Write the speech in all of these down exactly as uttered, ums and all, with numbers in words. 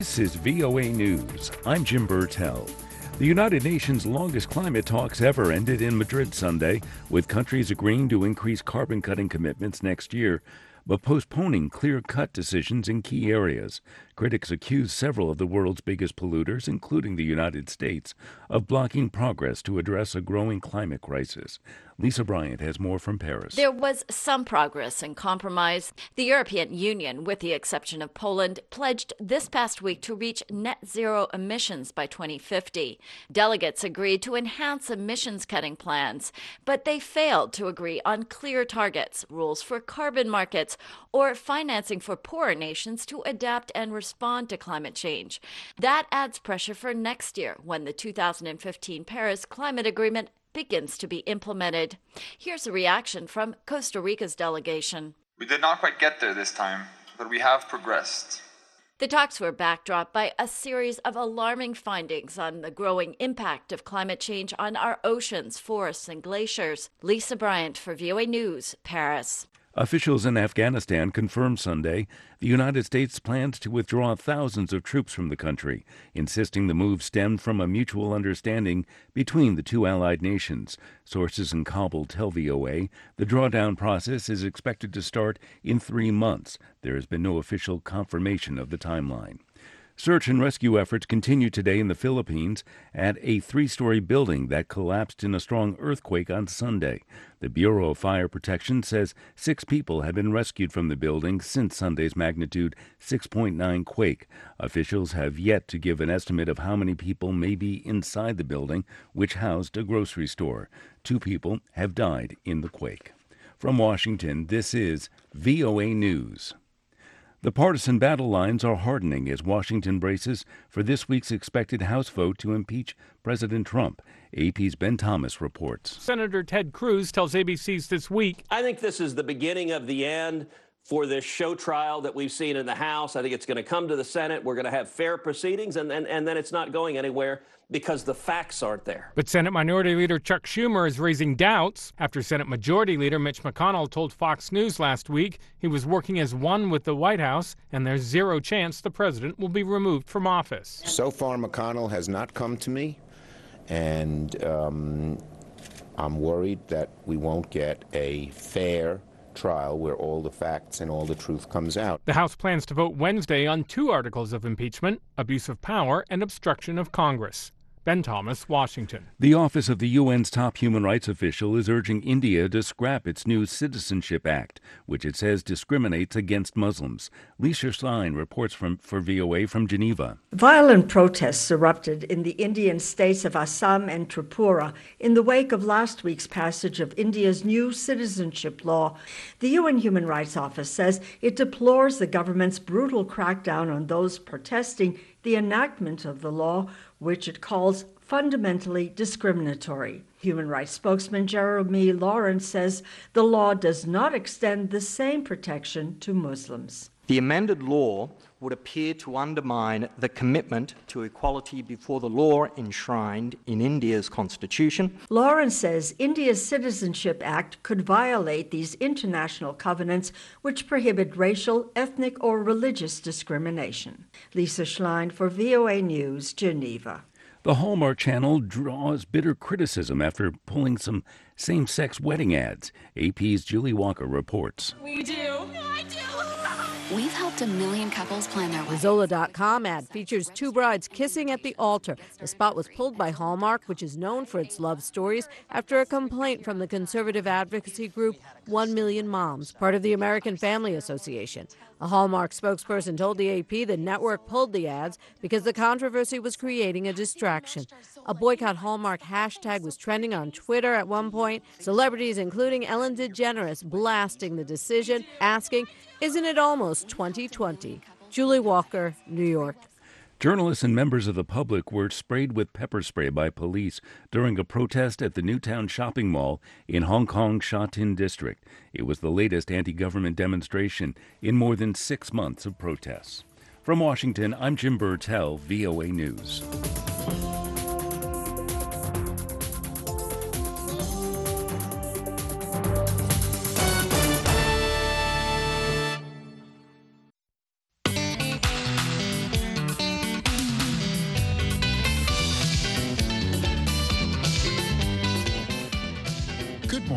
This is V O A News. I'm Jim Burtell. The United Nations' longest climate talks ever ended in Madrid Sunday, with countries agreeing to increase carbon-cutting commitments next year, but postponing clear-cut decisions in key areas. Critics accuse several of the world's biggest polluters, including the United States, of blocking progress to address a growing climate crisis. Lisa Bryant has more from Paris. There was some progress and compromise. The European Union, with the exception of Poland, pledged this past week to reach net zero emissions by twenty fifty. Delegates agreed to enhance emissions cutting plans, but they failed to agree on clear targets, rules for carbon markets, or financing for poorer nations to adapt and respond to climate change. That adds pressure for next year, when the two thousand fifteen Paris Climate Agreement begins to be implemented. Here's a reaction from Costa Rica's delegation. We did not quite get there this time, but we have progressed. The talks were backdropped by a series of alarming findings on the growing impact of climate change on our oceans, forests, and glaciers. Lisa Bryant for V O A News, Paris. Officials in Afghanistan confirmed Sunday the United States plans to withdraw thousands of troops from the country, insisting the move stemmed from a mutual understanding between the two allied nations. Sources in Kabul tell V O A the drawdown process is expected to start in three months. There has been no official confirmation of the timeline. Search and rescue efforts continue today in the Philippines at a three-story building that collapsed in a strong earthquake on Sunday. The Bureau of Fire Protection says six people have been rescued from the building since Sunday's magnitude six point nine quake. Officials have yet to give an estimate of how many people may be inside the building, which housed a grocery store. Two people have died in the quake. From Washington, this is V O A News. The partisan battle lines are hardening as Washington braces for this week's expected House vote to impeach President Trump. A P's Ben Thomas reports. Senator Ted Cruz tells A B C's This Week, I think this is the beginning of the end for this show trial that we've seen in the House. I think it's going to come to the Senate. We're going to have fair proceedings, and, and, and then it's not going anywhere because the facts aren't there. But Senate Minority Leader Chuck Schumer is raising doubts after Senate Majority Leader Mitch McConnell told Fox News last week he was working as one with the White House and there's zero chance the president will be removed from office. So far, McConnell has not come to me, and um, I'm worried that we won't get a fair trial where all the facts and all the truth comes out. The House plans to vote Wednesday on two articles of impeachment, abuse of power and obstruction of Congress. Ben Thomas, Washington. The office of the U N's top human rights official is urging India to scrap its new Citizenship Act, which it says discriminates against Muslims. Lisa Schlein reports from, for V O A from Geneva. Violent protests erupted in the Indian states of Assam and Tripura in the wake of last week's passage of India's new citizenship law. The U N Human Rights Office says it deplores the government's brutal crackdown on those protesting the enactment of the law, which it calls fundamentally discriminatory. Human rights spokesman Jeremy Lawrence says the law does not extend the same protection to Muslims. The amended law would appear to undermine the commitment to equality before the law enshrined in India's constitution. Lawrence says India's Citizenship Act could violate these international covenants which prohibit racial, ethnic, or religious discrimination. Lisa Schlein for V O A News, Geneva. The Hallmark Channel draws bitter criticism after pulling some same-sex wedding ads. A P's Julie Walker reports. We do. I do. We've helped a million couples plan their wedding. The Zola dot com ad features two brides kissing at the altar. The spot was pulled by Hallmark, which is known for its love stories, after a complaint from the conservative advocacy group One Million Moms, part of the American Family Association. A Hallmark spokesperson told the A P the network pulled the ads because the controversy was creating a distraction. A boycott Hallmark hashtag was trending on Twitter at one point. Celebrities, including Ellen DeGeneres, blasting the decision, asking, "Isn't it almost twenty twenty?" Julie Walker, New York. Journalists and members of the public were sprayed with pepper spray by police during a protest at the Newtown shopping mall in Hong Kong's Sha Tin district. It was the latest anti-government demonstration in more than six months of protests. From Washington, I'm Jim Burtell, V O A News.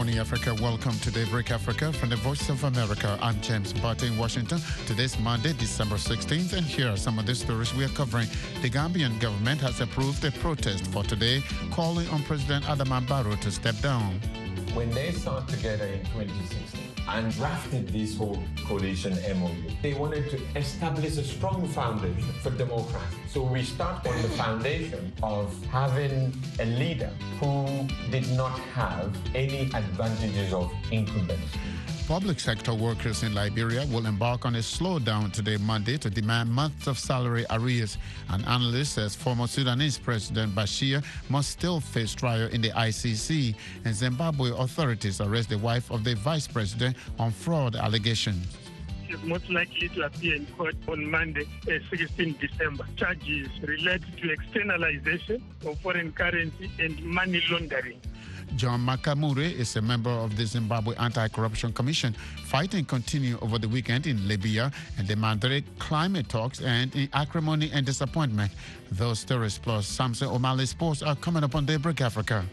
morning, Africa. Welcome to Daybreak Africa from the Voice of America. I'm James Barton in Washington. Today's Monday, December sixteenth, and here are some of the stories we are covering. The Gambian government has approved a protest for today, calling on President Adama Barrow to step down. When they sat together in twenty sixteen and drafted this whole coalition M O U, they wanted to establish a strong foundation for democracy. So we start on the foundation of having a leader who did not have any advantages of incumbency. Public sector workers in Liberia will embark on a slowdown today, Monday, to demand months of salary arrears. An analyst says former Sudanese President Bashir must still face trial in the I C C, and Zimbabwe authorities arrest the wife of the vice president on fraud allegations. Is most likely to appear in court on Monday, uh, sixteenth December. Charges related to externalization of foreign currency and money laundering. John Makamure is a member of the Zimbabwe Anti-Corruption Commission. Fighting continued over the weekend in Libya and demanded climate talks and in acrimony and disappointment. Those stories plus Samson O'Malley Sports are coming up on Daybreak Africa.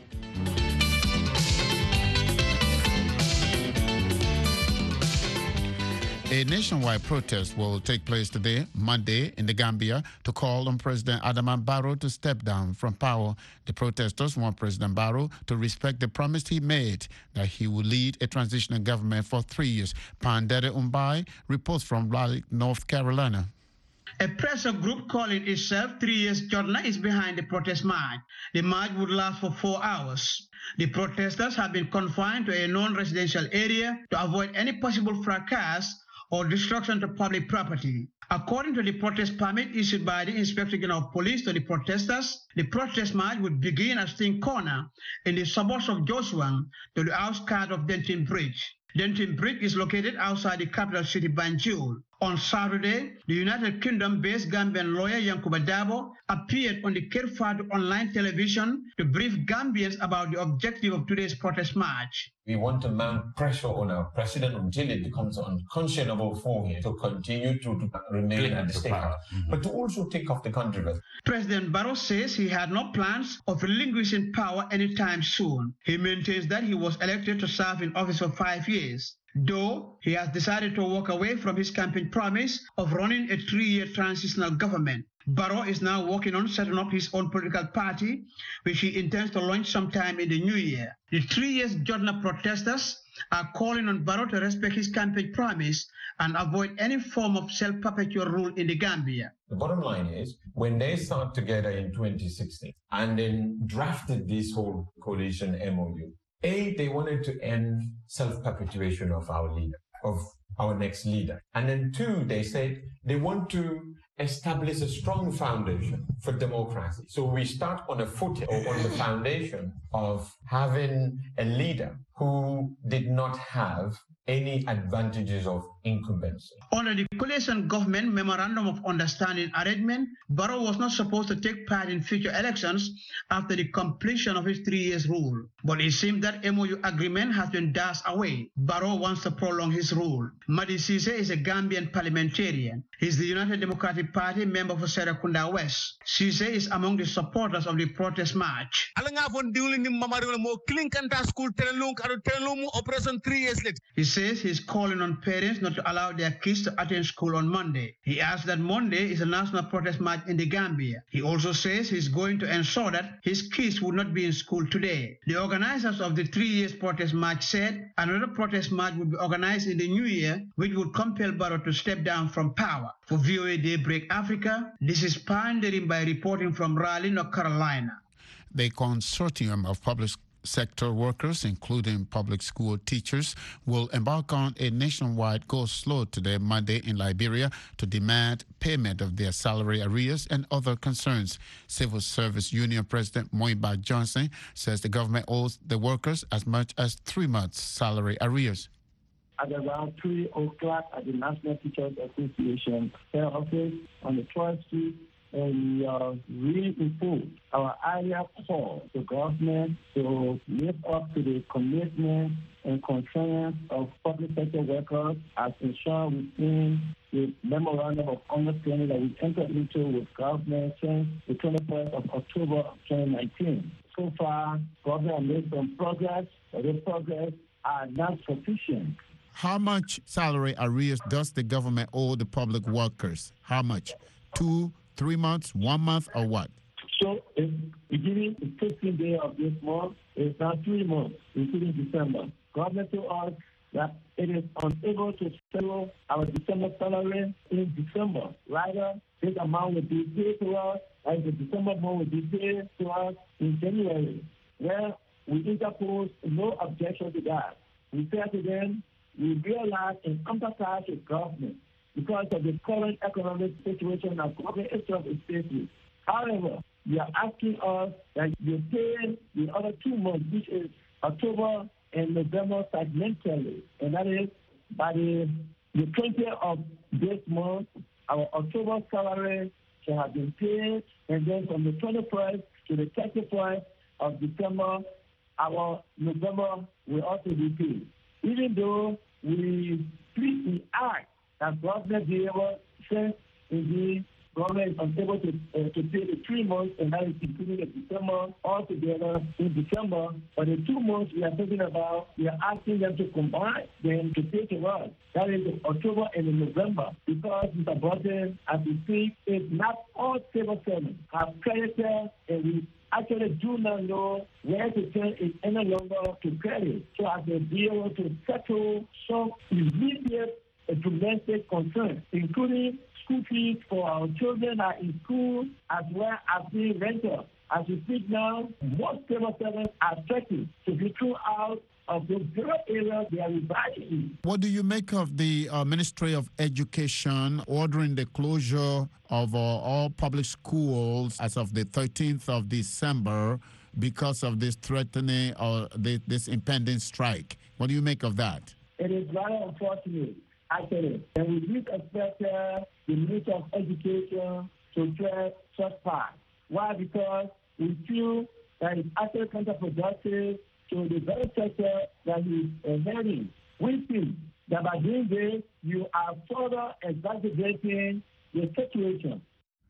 A nationwide protest will take place today, Monday, in the Gambia to call on President Adama Barrow to step down from power. The protesters want President Barrow to respect the promise he made that he will lead a transitional government for three years. Pandere Umbai reports from Raleigh, North Carolina. A pressure group calling itself Three Years Jotna is behind the protest march. The march would last for four hours. The protesters have been confined to a non-residential area to avoid any possible fracas or destruction to public property. According to the protest permit issued by the Inspector General of Police to the protesters, the protest march would begin at Sting Corner in the suburbs of Joshua to the outskirts of Denton Bridge. Denton Bridge is located outside the capital city, Banjul. On Saturday, the United Kingdom-based Gambian lawyer Yankuba Dabo appeared on the Kerfado online television to brief Gambians about the objective of today's protest march. We want to mount pressure on our president until it becomes unconscionable for him to continue to, to remain at the State House, mm-hmm. but to also take off the controversy. President Barrow says he had no plans of relinquishing power anytime soon. He maintains that he was elected to serve in office for five years. Though he has decided to walk away from his campaign promise of running a three-year transitional government. Barrow is now working on setting up his own political party, which he intends to launch sometime in the new year. The three years Jotna protesters are calling on Barrow to respect his campaign promise and avoid any form of self-perpetual rule in the Gambia. The bottom line is, when they sat together in twenty sixteen and then drafted this whole coalition M O U, A, they wanted to end self-perpetuation of our leader, of our next leader. And then two, they said they want to establish a strong foundation for democracy. So we start on a footing or on the foundation of having a leader who did not have any advantages of incumbency. Under the coalition government memorandum of understanding arrangement, Barrow was not supposed to take part in future elections after the completion of his three years rule. But it seems that M O U agreement has been dashed away. Barrow wants to prolong his rule. Madi Cisse is a Gambian parliamentarian. He's the United Democratic Party member for Serekunda West. Cisse is among the supporters of the protest march. He says he's calling on parents not to allow their kids to attend school on Monday. He adds that Monday is a national protest march in the Gambia. He also says he's going to ensure that his kids will not be in school today. The organizers of the three years protest march said another protest march would be organized in the new year, which would compel Barrow to step down from power. For V O A Daybreak Africa, this is Pandering by reporting from Raleigh, North Carolina. The consortium of public sector workers, including public school teachers, will embark on a nationwide go-slow today, Monday, in Liberia to demand payment of their salary arrears and other concerns. Civil Service Union President Moiba Johnson says the government owes the workers as much as three months' salary arrears. At around three o'clock at the National Teachers Association head office on the twelfth Street, and we uh, reinforce our earlier call to government to live up to the commitment and concerns of public sector workers as ensured within the memorandum of understanding that we entered into with government since the twenty-first of October twenty nineteen. So far, government has made some progress, but this progress are not sufficient. How much salary arrears does the government owe the public workers? How much? Two, three months, one month, or what? So, if beginning the fifteenth day of this month, it's now three months, including December. Government told us that it is unable to settle our December salary in December. Rather, this amount will be paid to us, and the December amount will be paid to us in January. Well, we interposed no objection to that. We said to them, we realize and empathize with government because of the current economic situation that government itself is facing. However, we are asking us that you pay the other two months, which is October and November segmentally, and that is by the, the twentieth of this month, our October salary shall have been paid, and then from the twenty-first to the thirty-first of December, our November will also be paid. Even though we please we ask that government be able, since indeed government is unable to, uh, to pay the three months, and that is including the December altogether in December. For the two months we are talking about, we are asking them to combine them to pay to us. That is in October and in November, because Mister Button, as we speak, is not all civil servants have credited, and we actually do not know where to turn it any longer to credit, so as to be able to settle some immediate uh, domestic concerns, including school fees for our children are in school, as well as being rented. As we speak now, most civil servants are threatened to be thrown out of the very areas they are residing in. What do you make of the uh, Ministry of Education ordering the closure of uh, all public schools as of the thirteenth of December because of this threatening or this, this impending strike? What do you make of that? It is very unfortunate, actually, and we do expect uh, the Ministry of Education to address such part. Why? Because we feel that it's actually counterproductive to the very sector that he's uh, heading. We think that by doing this, you are further exacerbating the situation.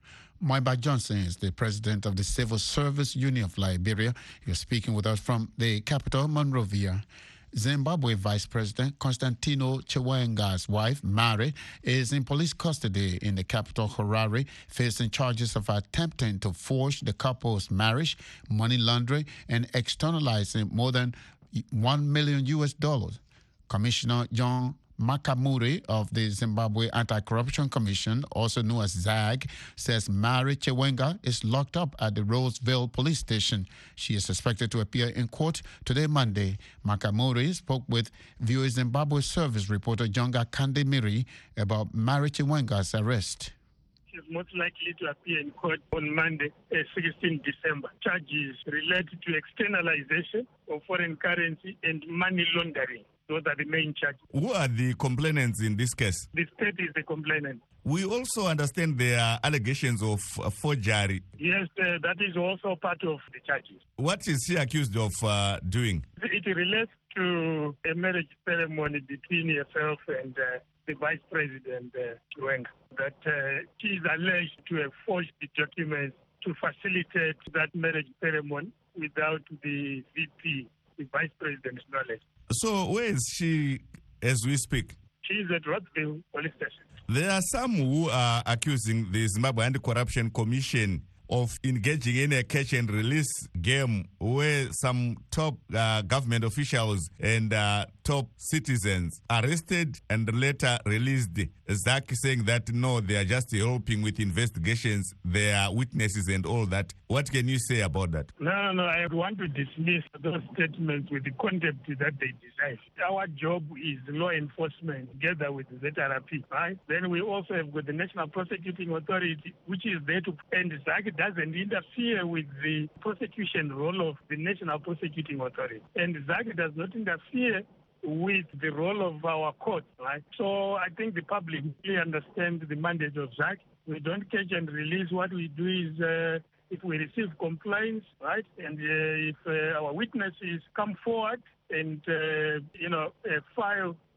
Moiba Johnson is the president of the Civil Service Union of Liberia. You're speaking with us from the capital, Monrovia. Zimbabwe Vice President Constantino Chiwenga's wife, Mary, is in police custody in the capital, Harare, facing charges of attempting to forge the couple's marriage, money laundering, and externalizing more than one million U S dollars. Commissioner John Makamuri of the Zimbabwe Anti-Corruption Commission, also known as ZAG, says Mary Chiwenga is locked up at the Roseville police station. She is expected to appear in court today, Monday. Makamuri spoke with V O A Zimbabwe service reporter Jonga Kandemiri about Mary Chiwenga's arrest. She is most likely to appear in court on Monday, uh, sixteenth December. Charges related to externalization of foreign currency and money laundering. Those are the main charges. Who are the complainants in this case? The state is the complainant. We also understand there are allegations of uh, forgery. Yes, uh, that is also part of the charges. What is she accused of uh, doing? It relates to a marriage ceremony between herself and uh, the Vice President, uh, Chiwenga, that uh, she is alleged to have forged the documents to facilitate that marriage ceremony without the V P, the Vice President's knowledge. So where is she as we speak? She is at Roseville Police Station. There are some who are accusing the Zimbabwe Anti-Corruption Commission of engaging in a catch and release game where some top uh, government officials and uh, top citizens arrested and later released. Zaki saying that no, they are just helping with investigations, they are witnesses and all that. What can you say about that? No, no, no. I want to dismiss those statements with the contempt that they deserve. Our job is law enforcement together with the Z R P, right? Then we also have got the National Prosecuting Authority, which is there to, and Zaki doesn't interfere with the prosecution role of the National Prosecuting Authority. And Zaki does not interfere with the role of our court, right? So I think the public really understand the mandate of Z A C. We don't catch and release. What we do is uh, if we receive complaints, right, and uh, if uh, our witnesses come forward and, uh, you know, uh, file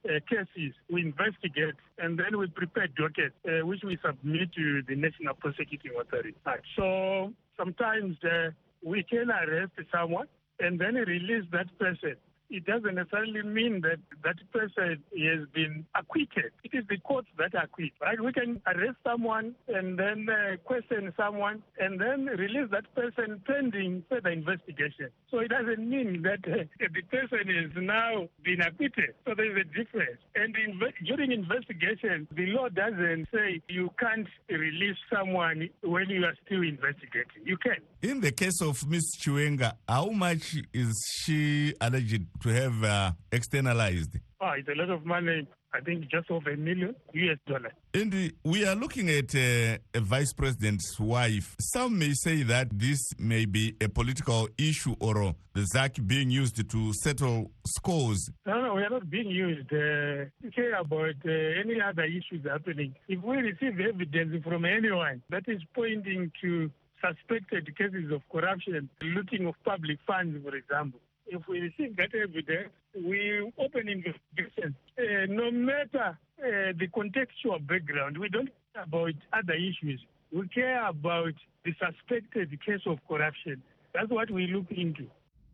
uh, cases, we investigate, and then we prepare dockets, uh, which we submit to the National Prosecuting Authority. Right. So sometimes uh, we can arrest someone and then release that person. It doesn't necessarily mean that that person has been acquitted. It is the courts that acquit, right? We can arrest someone and then uh, question someone and then release that person pending further investigation. So it doesn't mean that uh, the person is now been acquitted. So there is a difference. And inve- during investigation, the law doesn't say you can't release someone when you are still investigating. You can. In the case of Miz Chiwenga, how much is she alleged to have uh, externalized? Oh, it's a lot of money. I think just over a million U S dollars. And uh, we are looking at uh, a vice president's wife. Some may say that this may be a political issue or uh, the Z A C being used to settle scores. No, no, we are not being used. Uh, we care about uh, any other issues happening. If we receive evidence from anyone that is pointing to suspected cases of corruption, looting of public funds, for example, if we receive that evidence, we open investigation. Uh, no matter uh, the contextual background, we don't care about other issues. We care about the suspected case of corruption. That's what we look into.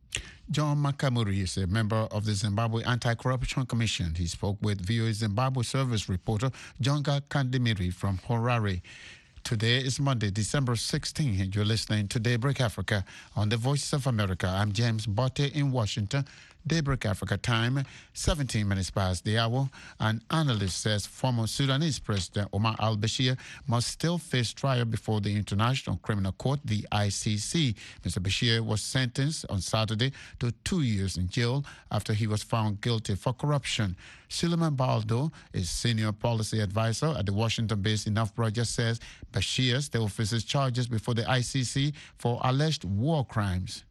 John Makamuri is a member of the Zimbabwe Anti-Corruption Commission. He spoke with V O A Zimbabwe service reporter Jonga Kandimiri from Harare. Today is Monday, December sixteenth, and you're listening to Daybreak Africa on the Voice of America. I'm James Botte in Washington. Daybreak Africa time, seventeen minutes past the hour. An analyst says former Sudanese President Omar al-Bashir must still face trial before the International Criminal Court, the I C C. Mister Bashir was sentenced on Saturday to two years in jail after he was found guilty for corruption. Suleiman Baldo is senior policy advisor at the Washington-based Enough Project, says Bashir still faces charges before the I C C for alleged war crimes.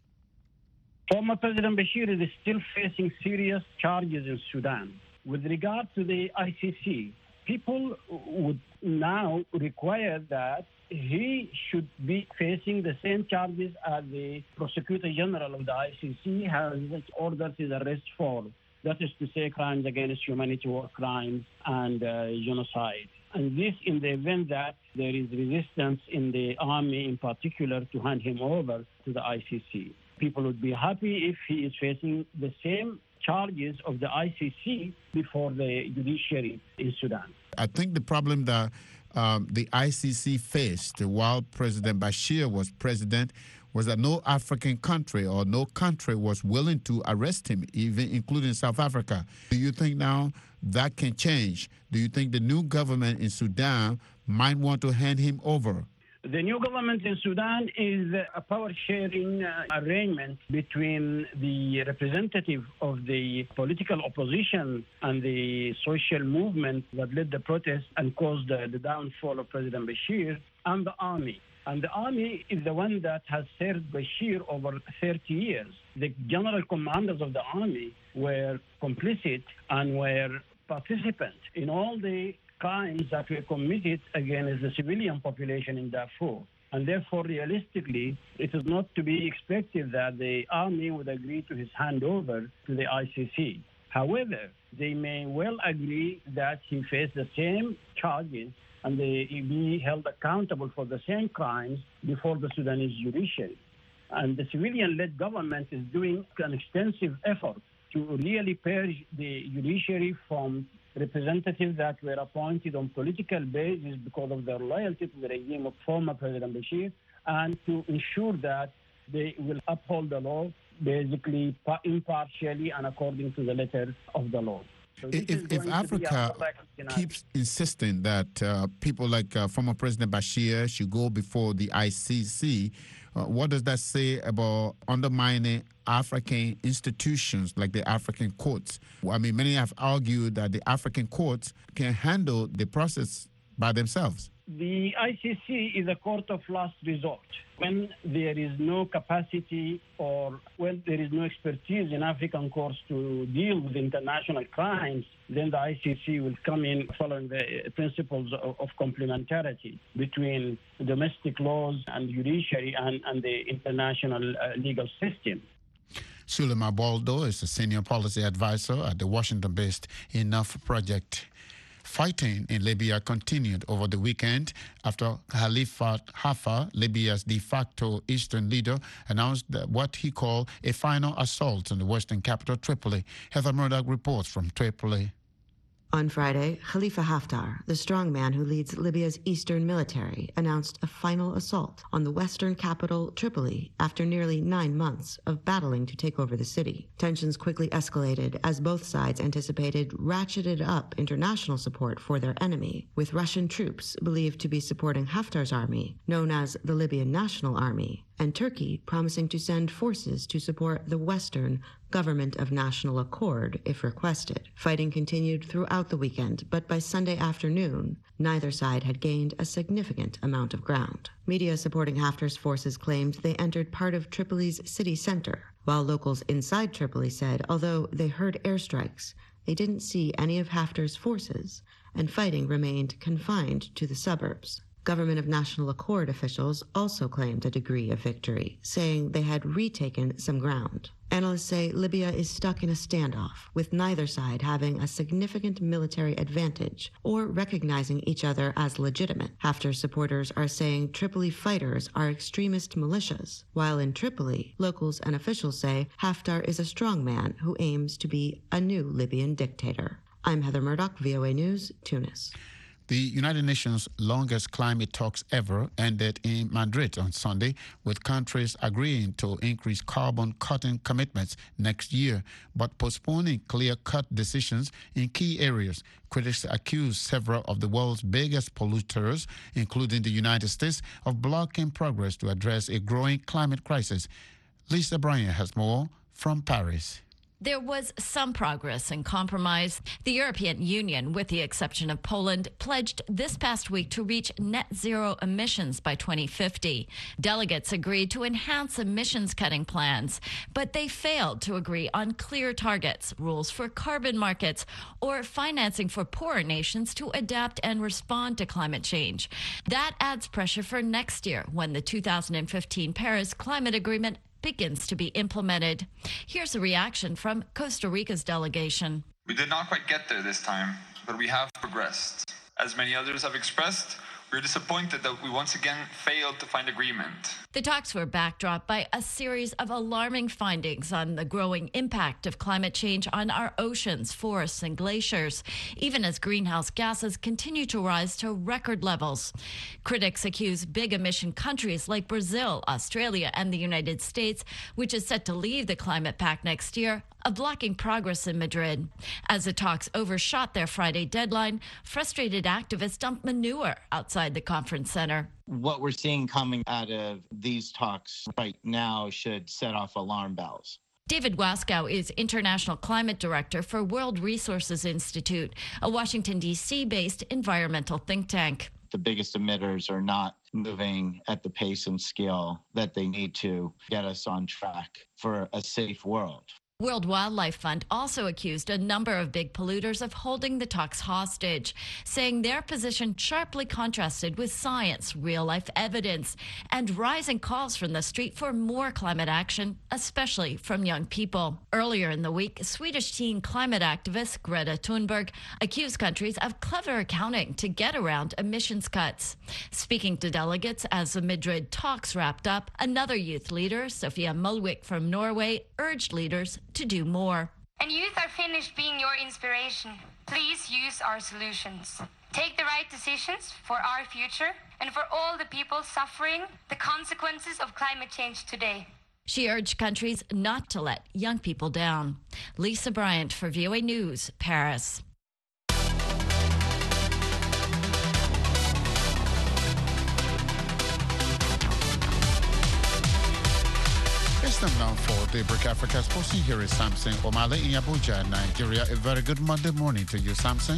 Former President Bashir is still facing serious charges in Sudan. With regard to the I C C, people would now require that he should be facing the same charges as the Prosecutor General of the I C C has ordered his arrest for. That is to say, crimes against humanity, war crimes, and uh, genocide. And this in the event that there is resistance in the army in particular to hand him over to the I C C. People would be happy if he is facing the same charges of the I C C before the judiciary in Sudan. I think the problem that um, the I C C faced while President Bashir was president was that no African country or no country was willing to arrest him, even including South Africa. Do you think now that can change? Do you think the new government in Sudan might want to hand him over? The new government in Sudan is a power-sharing uh, arrangement between the representative of the political opposition and the social movement that led the protests and caused the, the downfall of President Bashir, and the army. And the army is the one that has served Bashir over thirty years. The general commanders of the army were complicit and were participants in all the crimes that were committed against the civilian population in Darfur. And therefore, realistically, it is not to be expected that the army would agree to his handover to the I C C. However, they may well agree that he faced the same charges and they be held accountable for the same crimes before the Sudanese judiciary. And the civilian-led government is doing an extensive effort to really purge the judiciary from representatives that were appointed on political basis because of their loyalty to the regime of former President Bashir, and to ensure that they will uphold the law basically impartially and according to the letter of the law. So if if Africa keeps insisting that uh, people like uh, former President Bashir should go before the I C C, uh, what does that say about undermining African institutions like the African courts? I mean, many have argued that the African courts can handle the process by themselves. The I C C is a court of last resort. When there is no capacity or when there is no expertise in African courts to deal with international crimes, then the I C C will come in following the principles of, of complementarity between domestic laws and judiciary and, and the international uh, legal system. Sulema Baldo is a senior policy advisor at the Washington-based Enough Project. Fighting in Libya continued over the weekend after Khalifa Haftar, Libya's de facto eastern leader, announced that what he called a final assault on the western capital, Tripoli. Heather Murdoch reports from Tripoli. On Friday, Khalifa Haftar, the strongman who leads Libya's eastern military, announced a final assault on the western capital, Tripoli, after nearly nine months of battling to take over the city. Tensions quickly escalated as both sides anticipated ratcheted up international support for their enemy, with Russian troops believed to be supporting Haftar's army, known as the Libyan National Army, and Turkey promising to send forces to support the Western Government of National Accord if requested. Fighting continued throughout the weekend, but by Sunday afternoon, neither side had gained a significant amount of ground. Media supporting Haftar's forces claimed they entered part of Tripoli's city center, while locals inside Tripoli said although they heard airstrikes, they didn't see any of Haftar's forces, and fighting remained confined to the suburbs. Government of National Accord officials also claimed a degree of victory, saying they had retaken some ground. Analysts say Libya is stuck in a standoff, with neither side having a significant military advantage or recognizing each other as legitimate. Haftar supporters are saying Tripoli fighters are extremist militias, while in Tripoli, locals and officials say Haftar is a strongman who aims to be a new Libyan dictator. I'm Heather Murdoch, V O A News, Tunis. The United Nations' longest climate talks ever ended in Madrid on Sunday, with countries agreeing to increase carbon-cutting commitments next year, but postponing clear-cut decisions in key areas. Critics accuse several of the world's biggest polluters, including the United States, of blocking progress to address a growing climate crisis. Lisa Bryant has more from Paris. There was some progress and compromise. The European Union, with the exception of Poland, pledged this past week to reach net zero emissions by twenty fifty. Delegates agreed to enhance emissions cutting plans, but they failed to agree on clear targets, rules for carbon markets, or financing for poorer nations to adapt and respond to climate change. That adds pressure for next year when the two thousand fifteen Paris Climate Agreement begins to be implemented. Here's a reaction from Costa Rica's delegation. We did not quite get there this time, but we have progressed. As many others have expressed, we're disappointed that we once again failed to find agreement. The talks were backdropped by a series of alarming findings on the growing impact of climate change on our oceans, forests, and glaciers, even as greenhouse gases continue to rise to record levels. Critics accuse big emission countries like Brazil, Australia, and the United States, which is set to leave the Climate Pact next year, of blocking progress in Madrid. As the talks overshot their Friday deadline, frustrated activists dumped manure outside the conference center. What we're seeing coming out of these talks right now should set off alarm bells. David Waskow is International Climate Director for World Resources Institute, a Washington, D C-based environmental think tank. The biggest emitters are not moving at the pace and scale that they need to get us on track for a safe world. World Wildlife Fund also accused a number of big polluters of holding the talks hostage, saying their position sharply contrasted with science, real-life evidence, and rising calls from the street for more climate action, especially from young people. Earlier in the week, Swedish teen climate activist Greta Thunberg accused countries of clever accounting to get around emissions cuts. Speaking to delegates as the Madrid talks wrapped up, another youth leader, Sofia Mulvik from Norway, urged leaders to do more. And youth are finished being your inspiration. Please use our solutions. Take the right decisions for our future and for all the people suffering the consequences of climate change today. She urged countries not to let young people down. Lisa Bryant for V O A News, Paris. It's time now for Daybreak Africa Sports. Here is Samson Omale in Abuja, Nigeria. A very good Monday morning to you, Samson.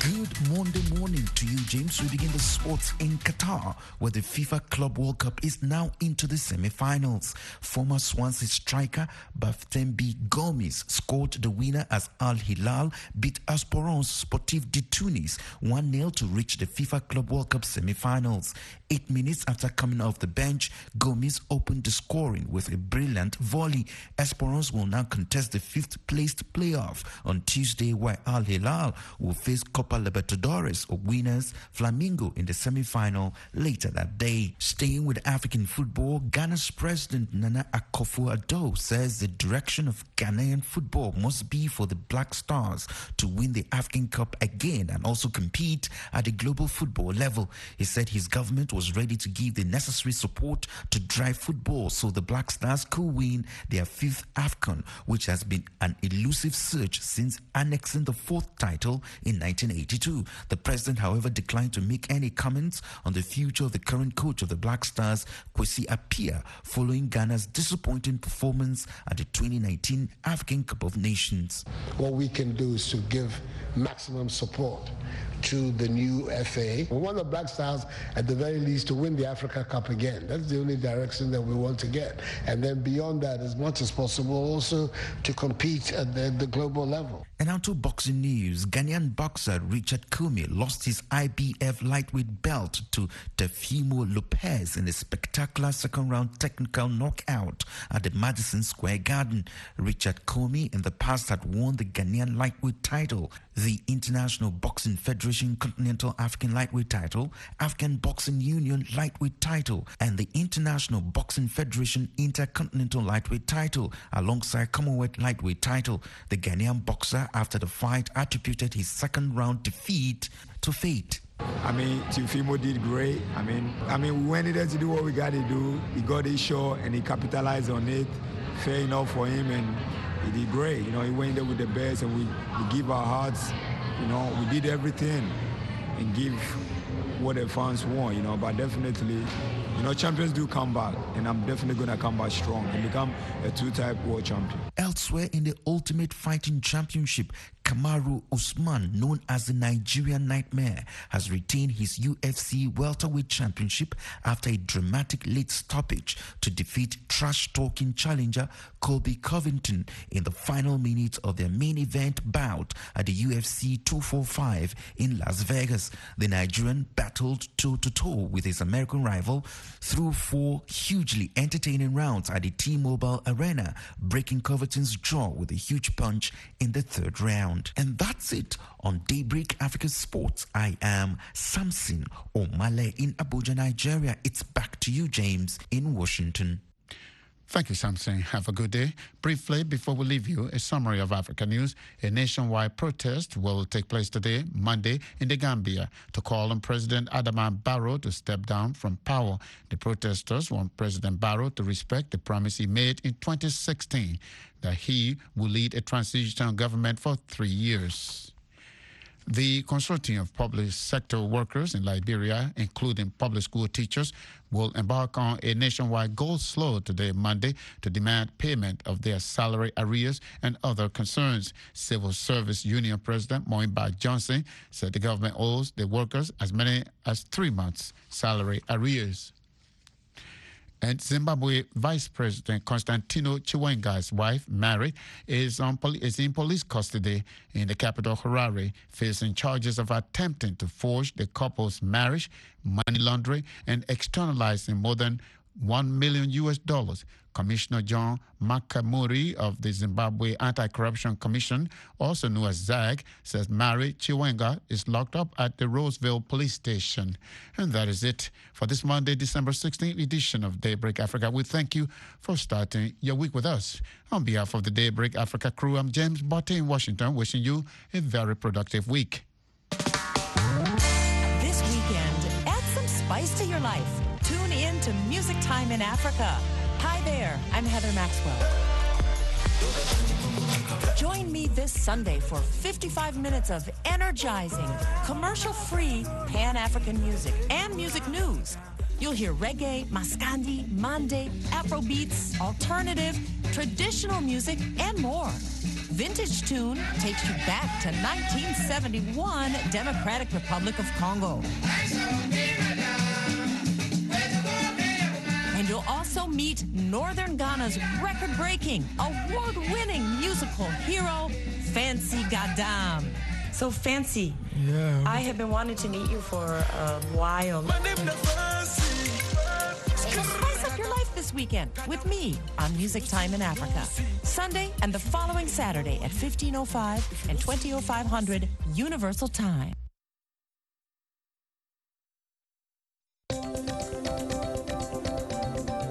Good Monday morning to you, James. We begin the sports in Qatar, where the FIFA Club World Cup is now into the semi-finals. Former Swansea striker Baftembi Gomis scored the winner as Al Hilal beat Esperance Sportif de Tunis one nil to reach the FIFA Club World Cup semi-finals. Eight minutes after coming off the bench, Gomis opened the scoring with a brilliant volley. Esperance will now contest the fifth-placed playoff on Tuesday, where Al Hilal will face Copa Libertadores winners Flamengo in the semi-final later that day. Staying with African football, Ghana's president Nana Akufo-Addo says the direction of Ghanaian football must be for the Black Stars to win the African Cup again and also compete at the global football level. He said his government was ready to give the necessary support to drive football so the Black Stars could win their fifth AFCON, which has been an elusive search since annexing the fourth title in nineteen eighty-two. The president, however, declined to make any comments on the future of the current coach of the Black Stars, Kwesi Appiah, following Ghana's disappointing performance at the twenty nineteen African Cup of Nations. What we can do is to give maximum support to the new F A. We want the Black Stars, at the very least, to win the Africa Cup again. That's the only direction that we want to get. And then beyond that, as much as possible, also to compete at the, the global level. And now to boxing news. Ghanaian boxer Richard Kumie lost his I B F lightweight belt to Teofimo Lopez in a spectacular second-round technical knockout at the Madison Square Garden. Richard Kumie in the past had won the Ghanaian lightweight title, the International Boxing Federation Continental African Lightweight title, African Boxing Union Lightweight title, and the International Boxing Federation Intercontinental Lightweight title, alongside Commonwealth Lightweight title. The Ghanaian boxer, after the fight, attributed his second round defeat to fate. I mean, Teofimo did great. I mean, I mean, we went in there to do what we got to do. He got his shot and he capitalized on it. Fair enough for him, and he did great. You know, he went there with the best, and we, we give our hearts. You know, we did everything and give what the fans want. You know, but definitely, you know, champions do come back, and I'm definitely going to come back strong and become a two-time world champion. Elsewhere in the Ultimate Fighting Championship, Kamaru Usman, known as the Nigerian Nightmare, has retained his U F C welterweight championship after a dramatic late stoppage to defeat trash-talking challenger Colby Covington in the final minutes of their main event bout at the U F C two forty-five in Las Vegas. The Nigerian battled toe-to-toe with his American rival through four hugely entertaining rounds at the T-Mobile Arena, breaking Covington's jaw with a huge punch in the third round. And that's it on Daybreak Africa Sports. I am Samson Omale in Abuja, Nigeria. It's back to you, James, in Washington. Thank you, Samson. Have a good day. Briefly, before we leave you, a summary of Africa news. A nationwide protest will take place today, Monday, in the Gambia to call on President Adama Barrow to step down from power. The protesters want President Barrow to respect the promise he made in twenty sixteen that he will lead a transitional government for three years. The consortium of public sector workers in Liberia, including public school teachers, will embark on a nationwide go slow today, Monday, to demand payment of their salary arrears and other concerns. Civil Service Union President Moinba Johnson said the government owes the workers as many as three months' salary arrears. And Zimbabwe Vice President Constantino Chiwenga's wife, Mary, is, on poli- is in police custody in the capital, Harare, facing charges of attempting to forge the couple's marriage, money laundering, and externalizing more than one million U S dollars. Commissioner John Makamuri of the Zimbabwe Anti-Corruption Commission, also known as ZAG, says Mary Chiwenga is locked up at the Roseville Police Station. And that is it for this Monday, December sixteenth edition of Daybreak Africa. We thank you for starting your week with us. On behalf of the Daybreak Africa crew, I'm James Botte in Washington, wishing you a very productive week. This weekend, add some spice to your life. Tune in to Music Time in Africa. Hi there, I'm Heather Maxwell. Join me this Sunday for fifty-five minutes of energizing, commercial-free Pan-African music and music news. You'll hear reggae, maskandi, mande, Afrobeats, alternative, traditional music, and more. Vintage Tune takes you back to nineteen seventy-one, Democratic Republic of Congo. And you'll also meet Northern Ghana's record-breaking, award-winning musical hero, Fancy Gadam. So Fancy, yeah. I have been wanting to meet you for a while. Spice up your life this weekend with me on Music Time in Africa. Sunday and the following Saturday at fifteen oh five and twenty oh five hundred Universal Time.